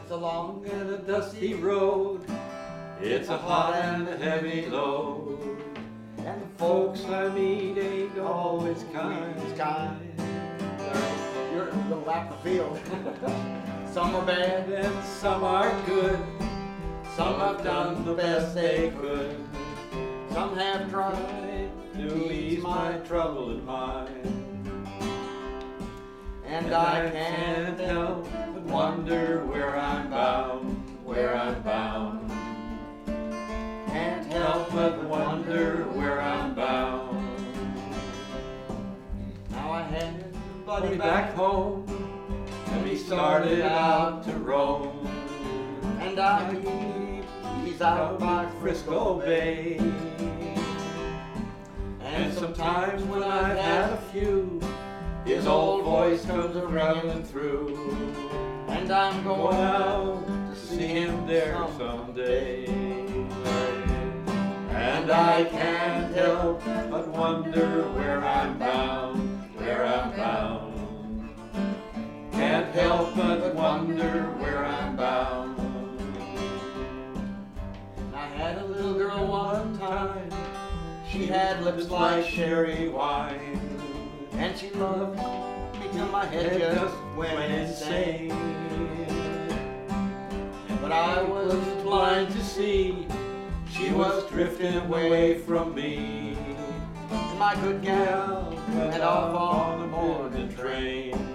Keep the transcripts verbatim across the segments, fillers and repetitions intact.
It's a long and a dusty road. It's a hot and a heavy load. And the folks I meet ain't always kind. kind. You're a little lap of the field. Some are bad And some are good. Some have done the best they could. Some have tried Tried to ease my troubled mind. and I can't help but wonder where I'm bound, where I'm bound. can't Help but wonder where I'm bound. Now I had a Buddy buddy back home, and we started out to roam. and I he's out by Frisco Bay. And sometimes when I've had a few, his old voice comes ringing through. and I'm Going going out to see him there someday. And I can't help but wonder where I'm bound, where I'm bound. Can't help but wonder where I'm bound. I had a little girl one time. She had lips like sherry wine, And she loved me till my head head just just went went insane. insane. But I was blind to see She was drifting away from me. my good gal Went went off off on on the the morning morning train. train.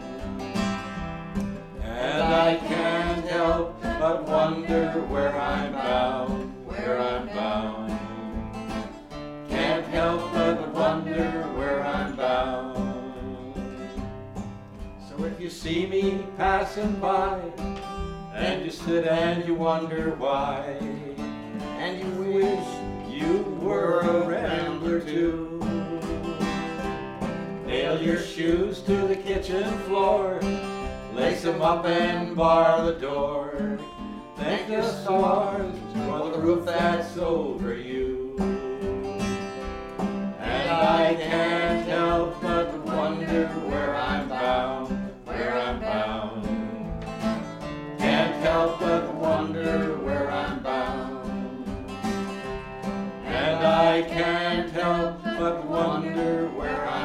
And I can't help but wonder where I'm bound, where I'm bound. Can't help but wonder where I'm bound. So if you see me passing by, and you sit and you wonder why, And you wish you were a rambler too. Nail your shoes to the kitchen floor, lace them up and bar the door. Thank the stars for the roof that's over you. And I can't help but wonder where I'm bound, where I'm bound. Can't help but wonder where I'm bound. And I can't help but wonder where I'm